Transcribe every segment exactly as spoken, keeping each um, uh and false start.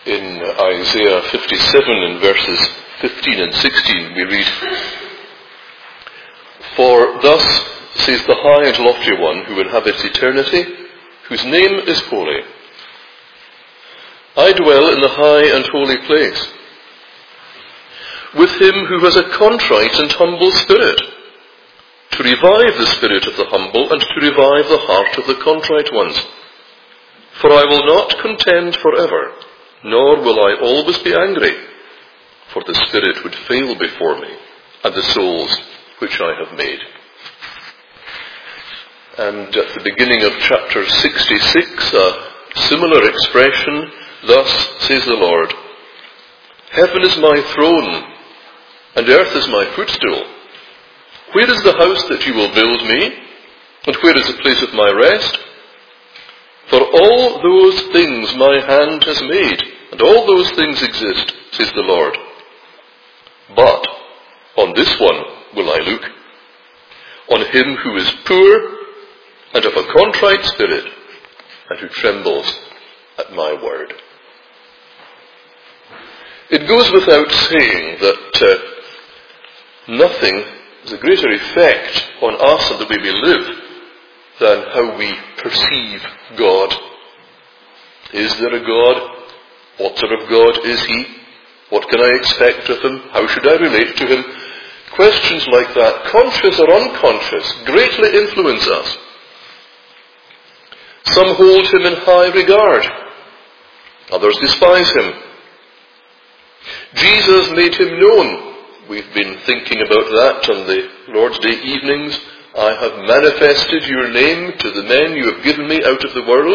In Isaiah fifty-seven, in verses fifteen and sixteen, we read, "For thus says the high and lofty one who inhabits eternity, whose name is holy. I dwell in the high and holy place, with him who has a contrite and humble spirit, to revive the spirit of the humble and to revive the heart of the contrite ones. For I will not contend forever, nor will I always be angry, for the spirit would fail before me, and the souls which I have made." And at the beginning of chapter sixty-six, a similar expression, "Thus says the Lord, heaven is my throne, and earth is my footstool. Where is the house that you will build me? And where is the place of my rest? For all those things my hand has made, and all those things exist, says the Lord. But on this one will I look, on him who is poor and of a contrite spirit, and who trembles at my word." It goes without saying that uh, nothing has a greater effect on us and the way we live than how we perceive God. Is there a God? What sort of God is he? What can I expect of him? How should I relate to him? Questions like that, conscious or unconscious, greatly influence us. Some hold him in high regard. Others despise him. Jesus made him known. We've been thinking about that on the Lord's Day evenings. "I have manifested your name to the men you have given me out of the world."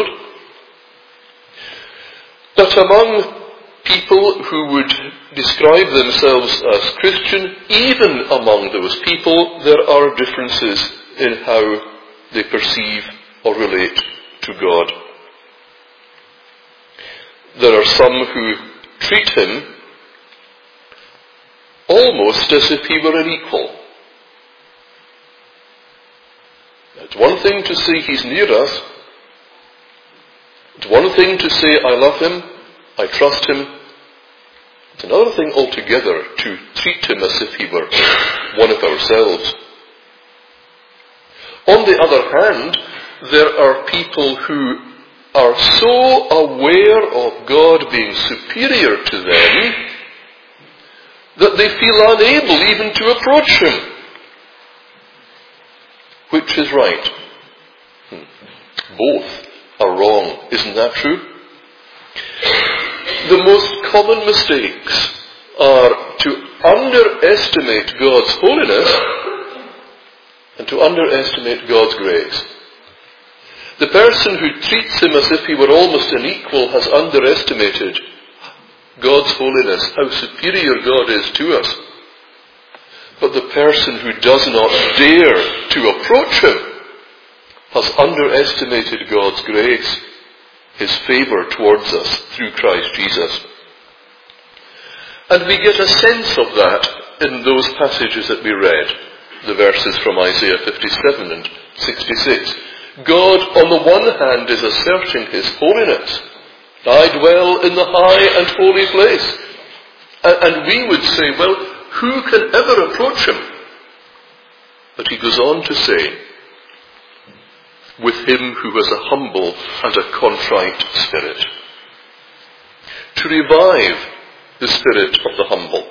But among people who would describe themselves as Christian, even among those people, there are differences in how they perceive or relate to God. There are some who treat him almost as if he were an equal. It's one thing to say he's near us. It's one thing to say I love him, I trust him. It's another thing altogether to treat him as if he were one of ourselves. On the other hand, there are people who are so aware of God being superior to them that they feel unable even to approach him. Which is right? Hmm. Both are wrong. Isn't that true? The most common mistakes are to underestimate God's holiness and to underestimate God's grace. The person who treats him as if he were almost an equal has underestimated God's holiness, how superior God is to us. But the person who does not dare to approach him has underestimated God's grace, his favour towards us through Christ Jesus. And we get a sense of that in those passages that we read, the verses from Isaiah fifty-seven and sixty-six. God, on the one hand, is asserting his holiness. I dwell in the high and holy place. And we would say, well, who can ever approach him? But he goes on to say, with him who has a humble and a contrite spirit, to revive the spirit of the humble.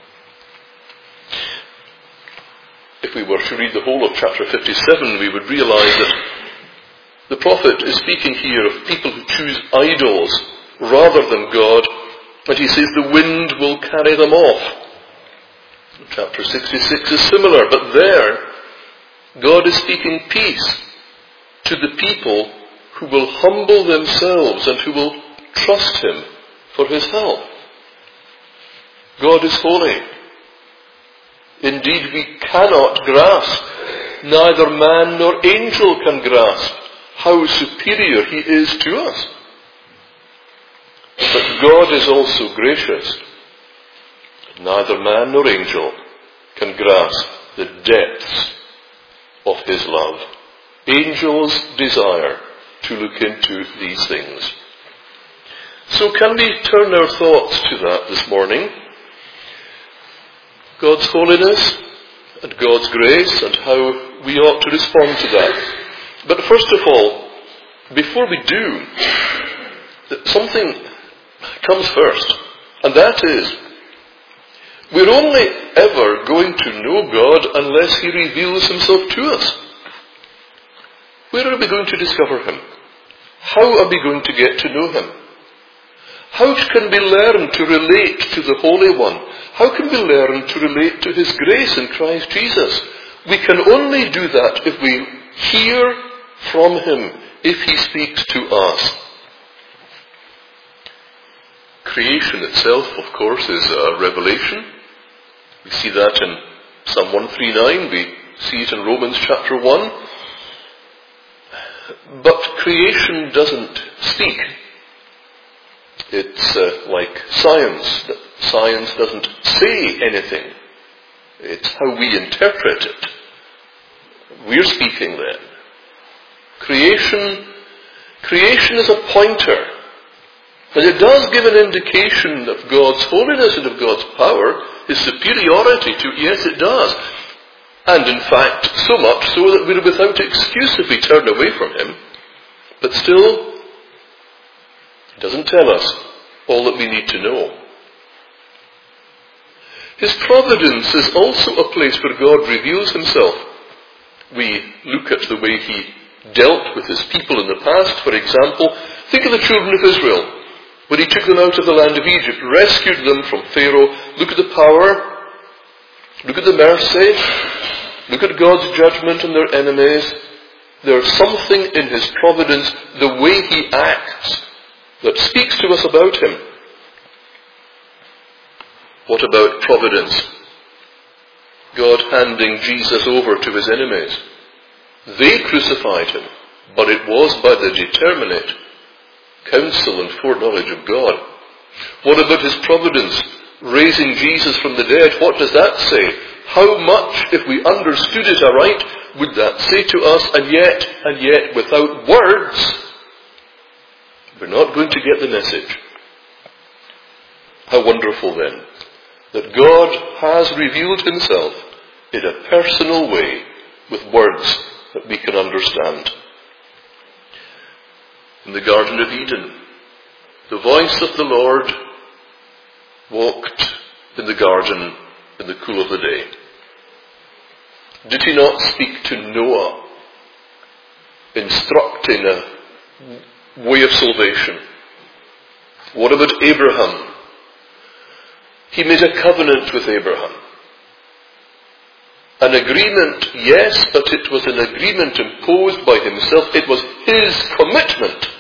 If we were to read the whole of chapter fifty-seven, we would realize that the prophet is speaking here of people who choose idols rather than God, and he says the wind will carry them off. Chapter sixty-six is similar, but there God is speaking peace to the people who will humble themselves and who will trust him for his help. God is holy. Indeed, we cannot grasp, neither man nor angel can grasp, how superior he is to us. But God is also gracious. Neither man nor angel can grasp the depths of his love. Angels desire to look into these things. So can we turn our thoughts to that this morning? God's holiness and God's grace and how we ought to respond to that. But first of all, before we do, something comes first, and that is, we're only ever going to know God unless He reveals Himself to us. Where are we going to discover Him? How are we going to get to know Him? How can we learn to relate to the Holy One? How can we learn to relate to His grace in Christ Jesus? We can only do that if we hear from Him, if He speaks to us. Creation itself, of course, is a revelation. We see that in Psalm one thirty-nine. We see it in Romans chapter one. But creation doesn't speak. It's uh, like science. Science doesn't say anything. It's how we interpret it. We're speaking then. Creation, creation is a pointer. And it does give an indication of God's holiness and of God's power, His superiority to, yes it does. And in fact, so much so that we're without excuse if we turn away from Him. But still, it doesn't tell us all that we need to know. His providence is also a place where God reveals Himself. We look at the way He dealt with His people in the past. For example, think of the children of Israel. When He took them out of the land of Egypt, rescued them from Pharaoh. Look at the power. Look at the mercy. Look at God's judgment on their enemies. There's something in His providence, the way He acts, that speaks to us about Him. What about providence? God handing Jesus over to His enemies. They crucified Him, but it was by the determinate counsel and foreknowledge of God. What about His providence? Raising Jesus from the dead, what does that say? How much, if we understood it aright, would that say to us, and yet, and yet, without words, we're not going to get the message. How wonderful then, that God has revealed Himself in a personal way with words that we can understand. In the Garden of Eden, the voice of the Lord walked in the garden in the cool of the day. Did He not speak to Noah, instructing a way of salvation? What about Abraham? He made a covenant with Abraham. An agreement, yes, but it was an agreement imposed by Himself. It was His commitment.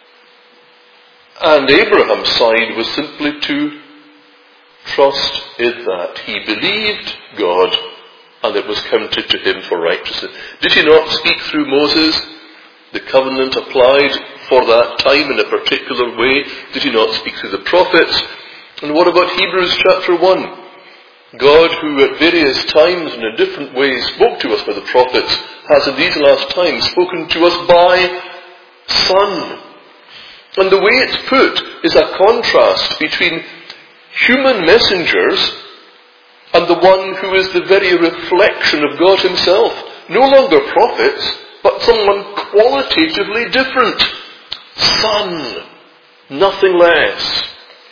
And Abraham's side was simply to trust in that. He believed God, and it was counted to him for righteousness. Did He not speak through Moses? The covenant applied for that time in a particular way. Did He not speak through the prophets? And what about Hebrews chapter one? God, who at various times and in different ways spoke to us by the prophets, has in these last times spoken to us by Son. And the way it's put is a contrast between human messengers and the one who is the very reflection of God Himself. No longer prophets, but someone qualitatively different. Son. Nothing less.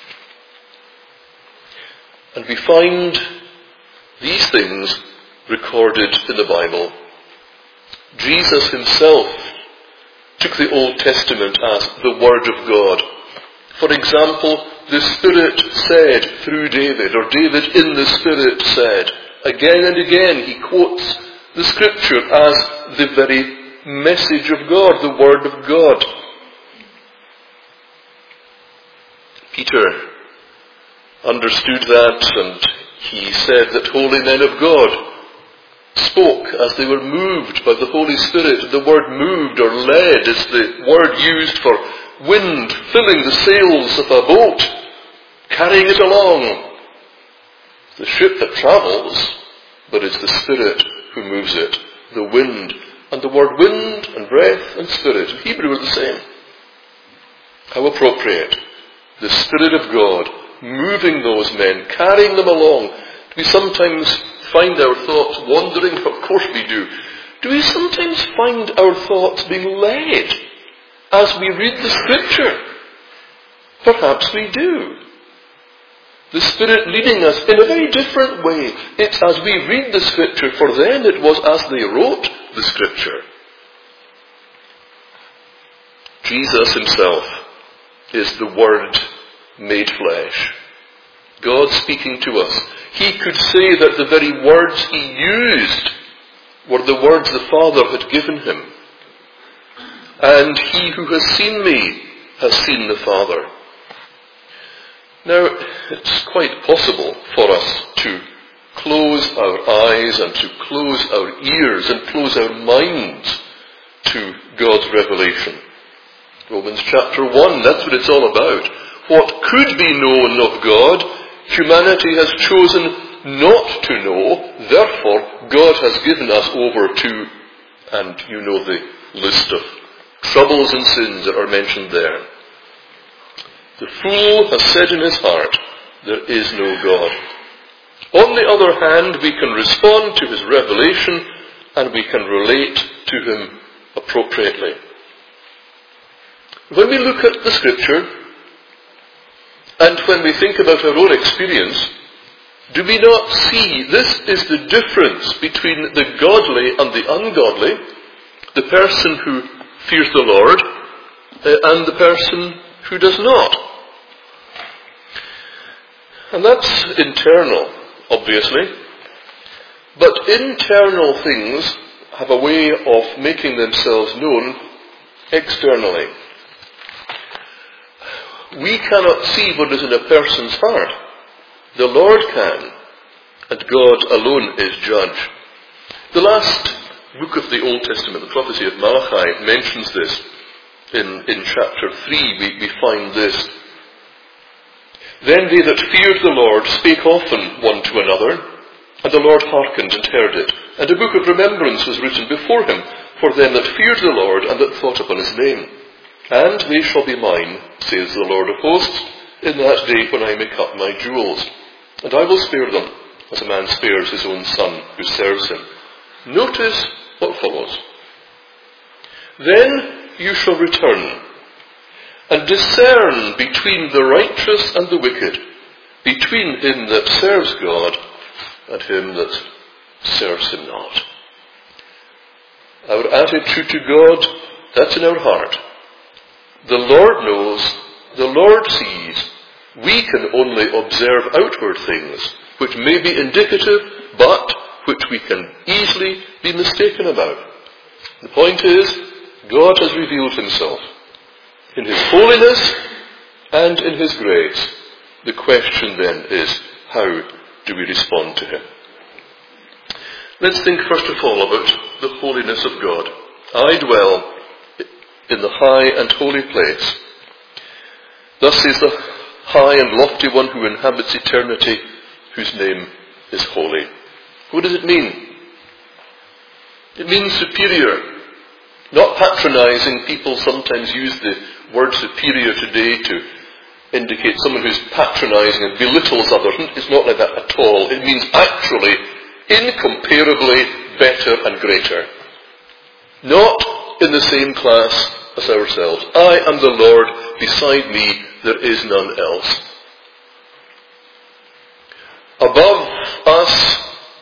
And we find these things recorded in the Bible. Jesus Himself took the Old Testament as the Word of God. For example, the Spirit said through David, or David in the Spirit said. Again and again he quotes the Scripture as the very message of God, the Word of God. Peter understood that, and he said that holy men of God spoke as they were moved by the Holy Spirit. The word moved or led is the word used for wind filling the sails of a boat, carrying it along. The ship that travels, but it's the Spirit who moves it. The wind. And the word wind and breath and spirit in Hebrew are the same. How appropriate. the Spirit of God moving those men, carrying them along. Do we sometimes find our thoughts wandering? Of course we do. Do we sometimes find our thoughts being led as we read the Scripture? Perhaps we do. The Spirit leading us in a very different way. It's as we read the Scripture. For them it was as they wrote the Scripture. Jesus himself is the Word made flesh. God speaking to us. He could say that the very words he used were the words the Father had given him. And he who has seen me has seen the Father. Now, it's quite possible for us to close our eyes and to close our ears and close our minds to God's revelation. Romans chapter one, that's what it's all about. What could be known of God, humanity has chosen not to know. Therefore, God has given us over to, and you know the list of troubles and sins that are mentioned there. The fool has said in his heart, there is no God. On the other hand, we can respond to his revelation and we can relate to him appropriately. When we look at the Scripture, and when we think about our own experience, do we not see this is the difference between the godly and the ungodly, the person who fears the Lord uh, and the person who does not? And that's internal, obviously. But internal things have a way of making themselves known externally. We cannot see what is in a person's heart. The Lord can, and God alone is judge. The last book of the Old Testament, the prophecy of Malachi, mentions this. In, in chapter three, we, we find this. Then they that feared the Lord spake often one to another, and the Lord hearkened and heard it. And a book of remembrance was written before him for them that feared the Lord and that thought upon his name. And they shall be mine, says the Lord of hosts, in that day when I make up my jewels. And I will spare them, as a man spares his own son who serves him. Notice what follows. Then you shall return, and discern between the righteous and the wicked, between him that serves God and him that serves him not. Our attitude to God, that's in our heart. The Lord knows, the Lord sees. We can only observe outward things, which may be indicative, but which we can easily be mistaken about. The point is, God has revealed himself in his holiness and in his grace. The question then is, how do we respond to him? Let's think first of all about the holiness of God. I dwell in the high and holy place. Thus says the high and lofty one who inhabits eternity, whose name is holy. What does it mean? It means superior. Not patronizing. People sometimes use the word superior today to indicate someone who's patronizing and belittles others. It's not like that at all. It means actually incomparably better and greater. Not in the same class as ourselves. I am the Lord, beside me there is none else. Above us,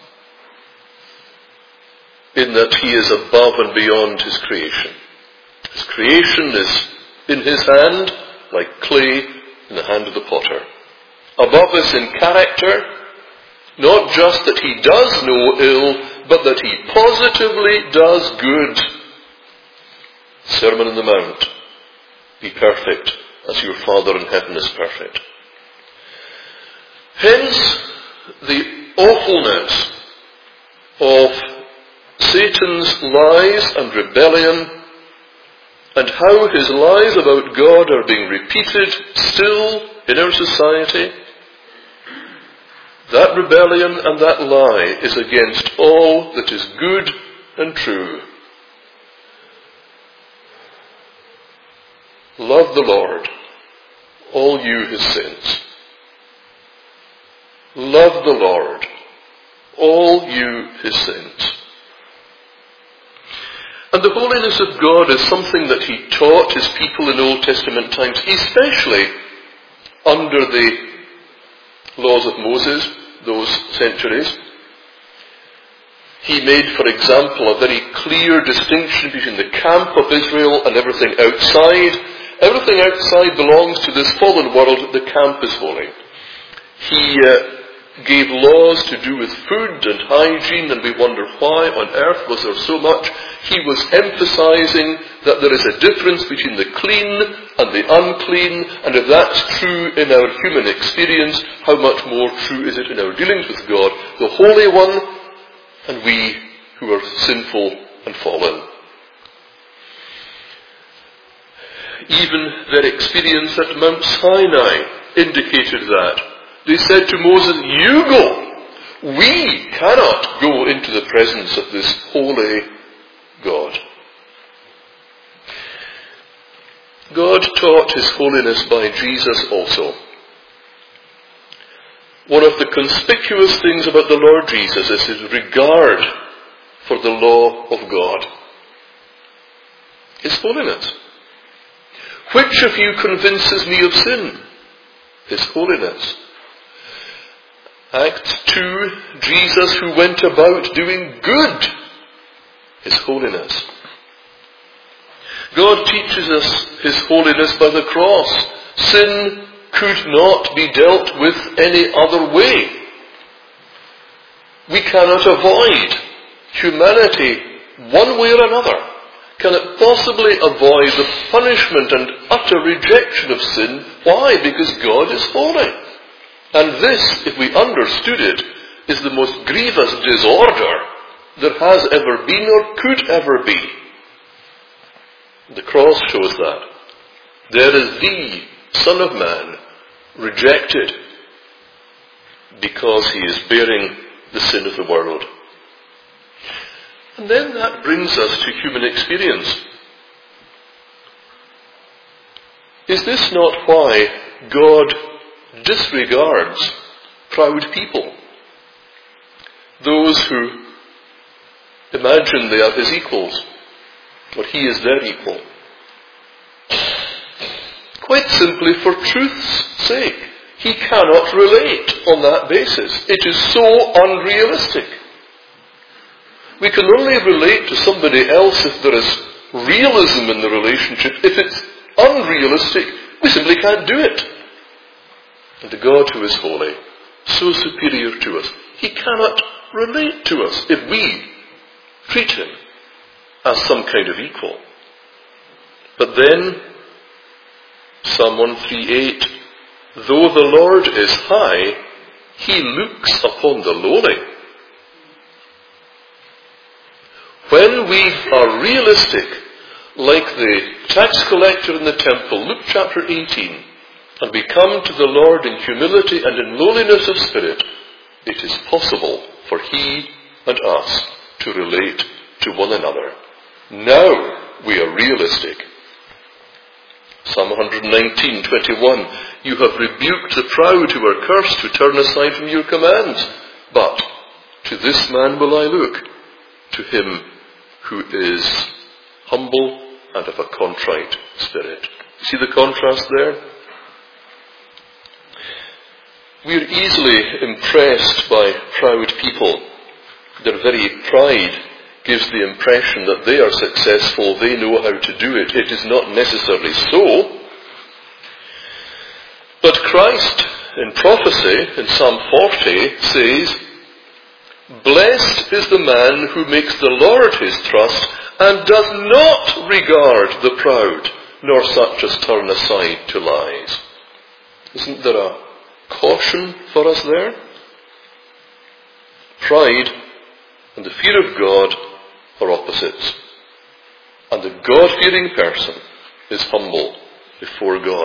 in that he is above and beyond his creation. His creation is in his hand, like clay in the hand of the potter. Above us in character, not just that he does no ill, but that he positively does good. Sermon on the Mount. Be perfect as your Father in heaven is perfect. Hence, the awfulness of Satan's lies and rebellion, and how his lies about God are being repeated still in our society. That rebellion and that lie is against all that is good and true. Love the Lord, all you his saints. Love the Lord, all you his saints. And the holiness of God is something that he taught his people in Old Testament times, especially under the laws of Moses, those centuries. He made, for example, a very clear distinction between the camp of Israel and everything outside. Everything outside belongs to this fallen world. The camp is holy. He uh, gave laws to do with food and hygiene, and we wonder why on earth was there so much. He was emphasizing that there is a difference between the clean and the unclean, and if that's true in our human experience, how much more true is it in our dealings with God, the Holy One, and we who are sinful and fallen. Even their experience at Mount Sinai indicated that. They said to Moses, you go. We cannot go into the presence of this holy God. God taught his holiness by Jesus also. One of the conspicuous things about the Lord Jesus is his regard for the law of God. His holiness. Which of you convinces me of sin? His holiness. Acts two, Jesus who went about doing good. His holiness. God teaches us his holiness by the cross. Sin could not be dealt with any other way. We cannot avoid humanity one way or another. Can it possibly avoid the punishment and utter rejection of sin? Why? Because God is holy. And this, if we understood it, is the most grievous disorder there has ever been or could ever be. The cross shows that. There is the Son of Man rejected because he is bearing the sin of the world. And then that brings us to human experience. Is this not why God disregards proud people? Those who imagine they are his equals, or he is their equal. Quite simply for truth's sake. He cannot relate on that basis. It is so unrealistic. We can only relate to somebody else if there is realism in the relationship. If it's unrealistic, we simply can't do it. And the God who is holy, so superior to us, he cannot relate to us if we treat him as some kind of equal. But then, Psalm one thirty-eight, though the Lord is high, he looks upon the lowly. When we are realistic, like the tax collector in the temple, Luke chapter eighteen, and we come to the Lord in humility and in lowliness of spirit, it is possible for he and us to relate to one another. Now we are realistic. Psalm one nineteen, twenty-one, you have rebuked the proud who are cursed, who turn aside from your commands. But to this man will I look, to him who is humble and of a contrite spirit. See the contrast there? We are easily impressed by proud people. Their very pride gives the impression that they are successful, they know how to do it. It is not necessarily so. But Christ, in prophecy, in Psalm forty, says, blessed is the man who makes the Lord his trust and does not regard the proud, nor such as turn aside to lies. Isn't there a caution for us there? Pride and the fear of God are opposites. And the God-fearing person is humble before God.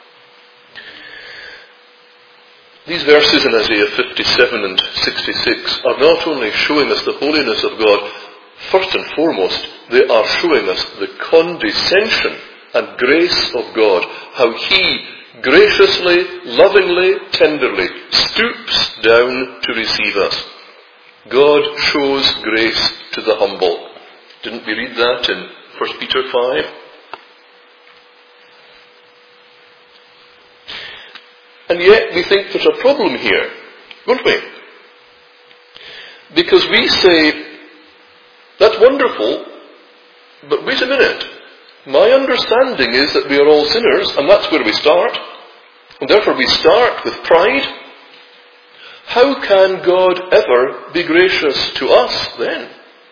These verses in Isaiah fifty-seven and sixty-six are not only showing us the holiness of God, first and foremost, they are showing us the condescension and grace of God, how he graciously, lovingly, tenderly stoops down to receive us. God shows grace to the humble. Didn't we read that in First Peter five? And yet we think there's a problem here, don't we? Because we say, that's wonderful, but wait a minute. My understanding is that we are all sinners, and that's where we start. And therefore we start with pride. How can God ever be gracious to us then?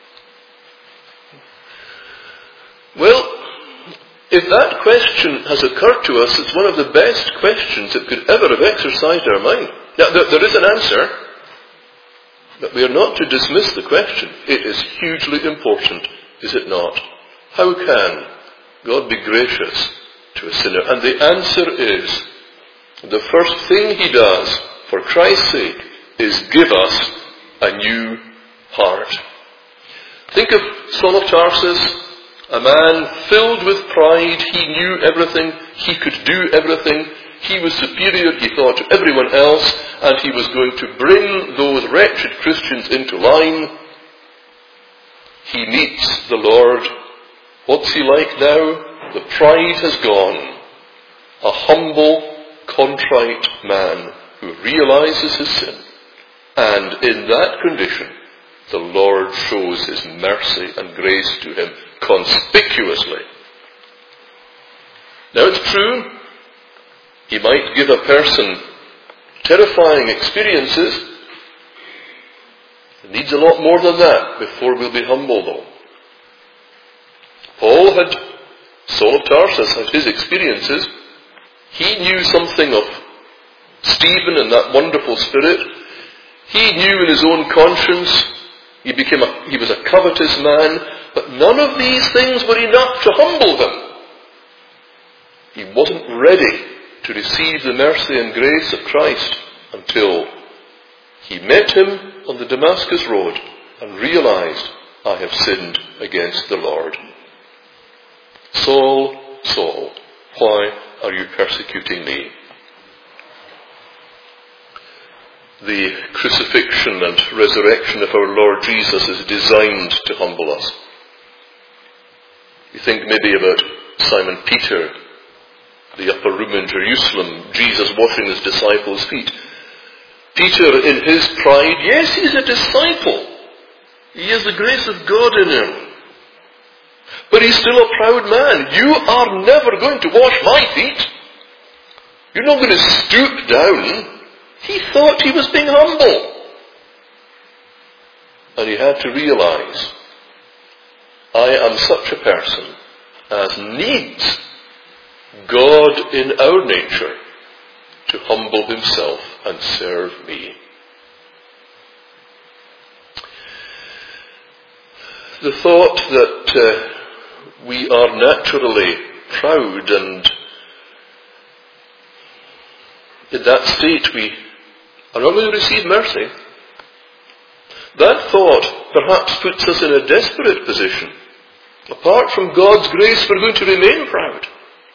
Well, if that question has occurred to us, it's one of the best questions that could ever have exercised our mind. Now, there, there is an answer, but we are not to dismiss the question. It is hugely important, is it not? How can God be gracious to a sinner? And the answer is, the first thing he does, for Christ's sake, is give us a new heart. Think of Saul of Tarsus, a man filled with pride. He knew everything. He could do everything. He was superior, he thought, to everyone else, and he was going to bring those wretched Christians into line. He meets the Lord. What's he like now? The pride has gone. A humble, contrite man who realizes his sin. And in that condition, the Lord shows his mercy and grace to him conspicuously. Now it's true, he might give a person terrifying experiences. It needs a lot more than that before we'll be humble, though. Paul had, Saul of Tarsus had his experiences. He knew something of Stephen and that wonderful spirit. He knew in his own conscience he became a, he was a covetous man, but none of these things were enough to humble him. He wasn't ready to receive the mercy and grace of Christ until he met him on the Damascus road and realized, I have sinned against the Lord. Saul, Saul, why are you persecuting me? The crucifixion and resurrection of our Lord Jesus is designed to humble us. You think maybe about Simon Peter, the upper room in Jerusalem, Jesus washing his disciples' feet. Peter, in his pride, yes, he's a disciple. He has the grace of God in him. But he's still a proud man. You are never going to wash my feet. You're not going to stoop down. He thought he was being humble. And he had to realize, I am such a person as needs God in our nature to humble himself and serve me. The thought that uh, we are naturally proud, and in that state we are not going to receive mercy, that thought perhaps puts us in a desperate position. Apart from God's grace, we're going to remain proud.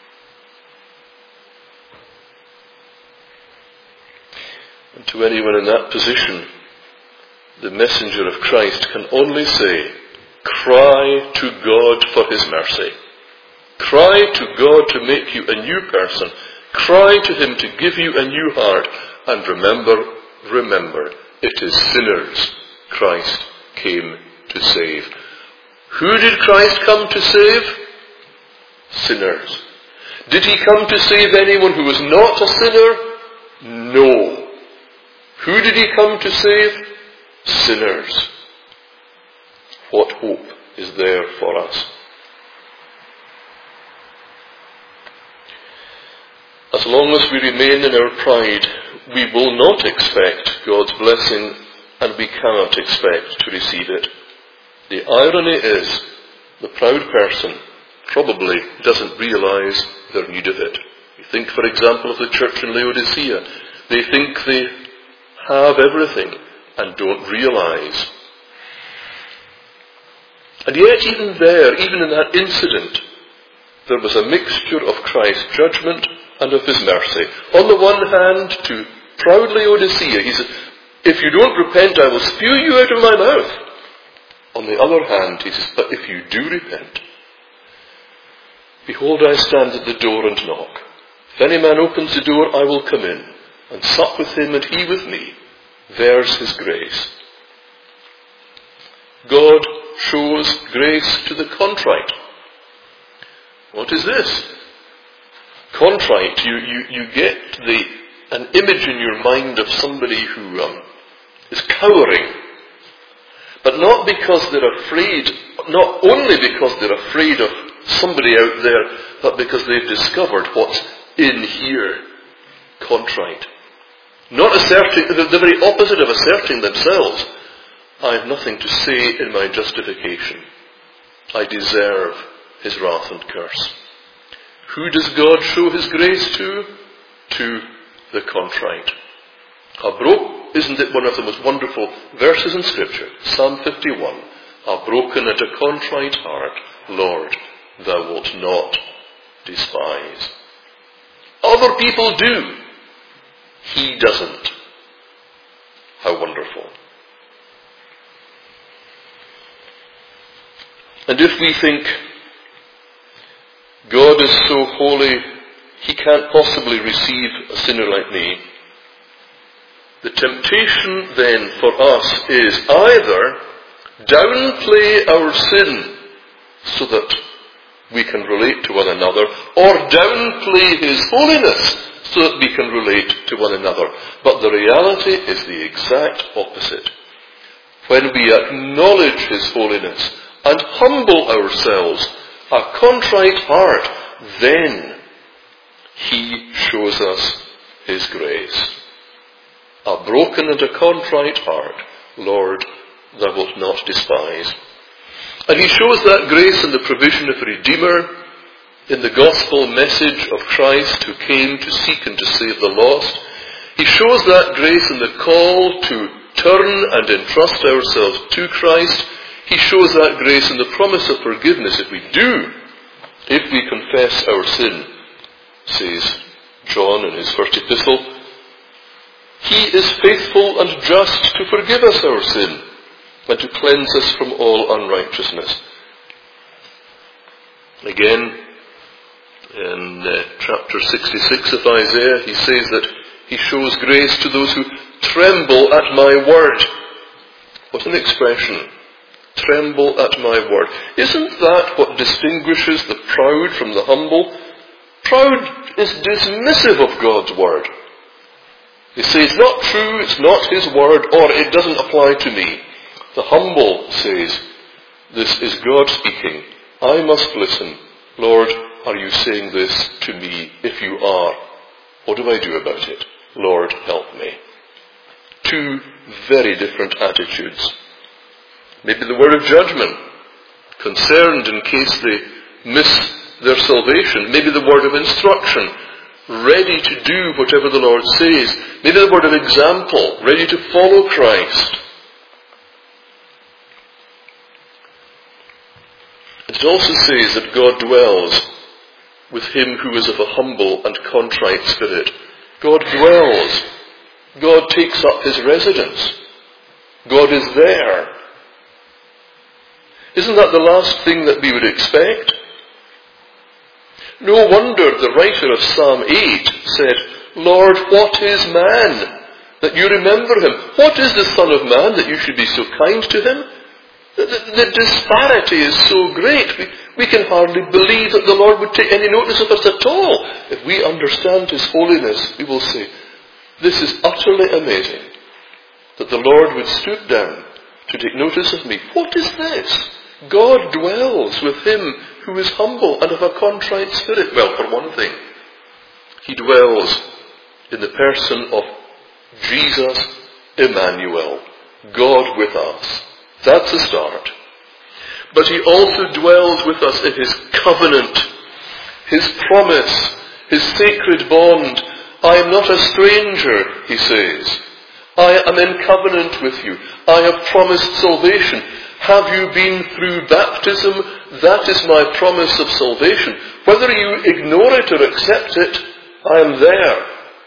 And to anyone in that position, the messenger of Christ can only say, cry to God for his mercy. Cry to God to make you a new person. Cry to him to give you a new heart. And remember, remember, it is sinners Christ came to save. Who did Christ come to save? Sinners. Did he come to save anyone who was not a sinner? No. Who did he come to save? Sinners. What hope is there for us? As long as we remain in our pride, we will not expect God's blessing, and we cannot expect to receive it. The irony is, the proud person probably doesn't realize their need of it. You think, for example, of the church in Laodicea. They think they have everything and don't realize. And yet even there, even in that incident, there was a mixture of Christ's judgment and of his mercy. On the one hand, to proud Laodicea, he says, if you don't repent, I will spew you out of my mouth. On the other hand, he says, but if you do repent, behold, I stand at the door and knock. If any man opens the door, I will come in and sup with him and he with me. There's his grace. God shows grace to the contrite. What is this? Contrite, you, you, you get the, an image in your mind of somebody who um, is cowering. But not because they're afraid, not only because they're afraid of somebody out there, but because they've discovered what's in here. Contrite. Not asserting, the, the very opposite of asserting themselves. I have nothing to say in my justification. I deserve his wrath and curse. Who does God show his grace to? To the contrite. A bro- isn't it one of the most wonderful verses in Scripture? Psalm fifty-one. A broken and a contrite heart, Lord, thou wilt not despise. Other people do. He doesn't. How wonderful. And if we think God is so holy, he can't possibly receive a sinner like me, the temptation then for us is either downplay our sin so that we can relate to one another, or downplay his holiness so that we can relate to one another. But the reality is the exact opposite. When we acknowledge his holiness and humble ourselves, a contrite heart, then he shows us his grace. A broken and a contrite heart, Lord, thou wilt not despise. And he shows that grace in the provision of a Redeemer, in the gospel message of Christ who came to seek and to save the lost. He shows that grace in the call to turn and entrust ourselves to Christ. He shows that grace in the promise of forgiveness if we do, if we confess our sin, says John in his first epistle. He is faithful and just to forgive us our sin and to cleanse us from all unrighteousness. Again, in uh, chapter sixty-six of Isaiah, he says that he shows grace to those who tremble at my word. What an expression. Tremble at my word. Isn't that what distinguishes the proud from the humble? Proud is dismissive of God's word. They say it's not true, it's not his word, or it doesn't apply to me. The humble says, this is God speaking. I must listen. Lord, are you saying this to me? If you are, what do I do about it? Lord, help me. Two very different attitudes. Maybe the word of judgment, concerned in case they miss their salvation. Maybe the word of instruction, ready to do whatever the Lord says. Maybe the word of example, ready to follow Christ. It also says that God dwells with him who is of a humble and contrite spirit. God dwells. God takes up his residence. God is there. Isn't that the last thing that we would expect? No wonder the writer of Psalm eight said, Lord, what is man that you remember him? What is the Son of Man that you should be so kind to him? The, the, the disparity is so great. We, we can hardly believe that the Lord would take any notice of us at all. If we understand his holiness, we will say, this is utterly amazing that the Lord would stoop down to take notice of me. What is this? God dwells with him who is humble and of a contrite spirit. Well, for one thing, he dwells in the person of Jesus Emmanuel, God with us. That's a start. But he also dwells with us in his covenant, his promise, his sacred bond. I am not a stranger, he says. I am in covenant with you. I have promised salvation. Have you been through baptism? That is my promise of salvation. Whether you ignore it or accept it, I am there.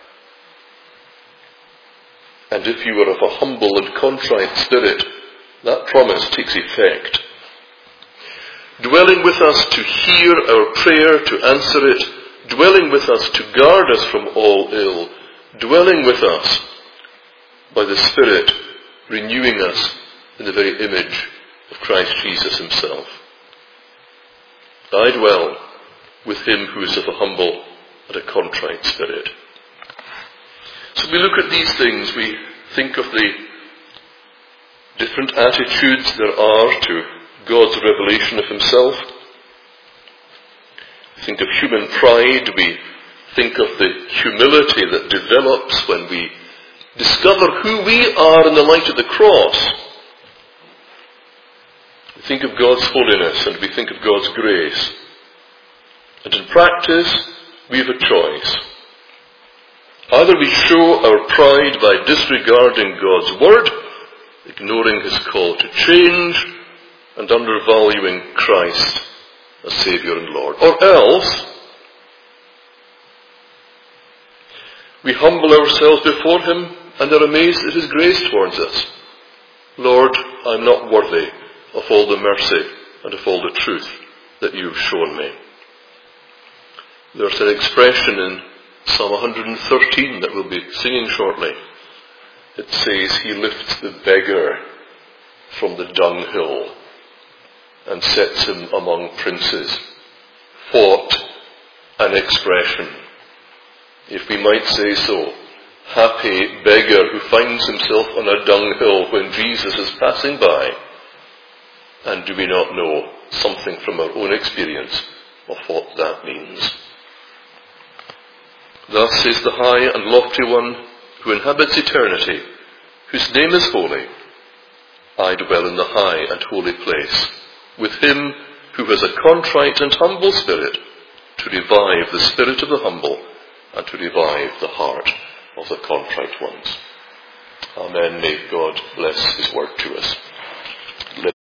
And if you are of a humble and contrite spirit, that promise takes effect. Dwelling with us to hear our prayer, to answer it, dwelling with us to guard us from all ill, dwelling with us by the Spirit, renewing us in the very image of Christ Jesus himself. I dwell with him who is of a humble and a contrite spirit. So we look at these things, we think of the different attitudes there are to God's revelation of himself. We think of human pride, we think of the humility that develops when we discover who we are in the light of the cross. We think of God's holiness and we think of God's grace. And in practice, we have a choice. Either we show our pride by disregarding God's word, ignoring his call to change, and undervaluing Christ as Saviour and Lord. Or else, we humble ourselves before him and are amazed at his grace towards us. Lord, I'm not worthy of all the mercy and of all the truth that you've shown me. There's an expression in Psalm one thirteen that we'll be singing shortly. It says, he lifts the beggar from the dunghill and sets him among princes. What an expression, if we might say so. Happy beggar who finds himself on a dunghill when Jesus is passing by. And do we not know something from our own experience of what that means? Thus says the high and lofty one who inhabits eternity, whose name is holy. I dwell in the high and holy place, with him who has a contrite and humble spirit, to revive the spirit of the humble, and to revive the heart of the contrite ones. Amen. May God bless his word to us.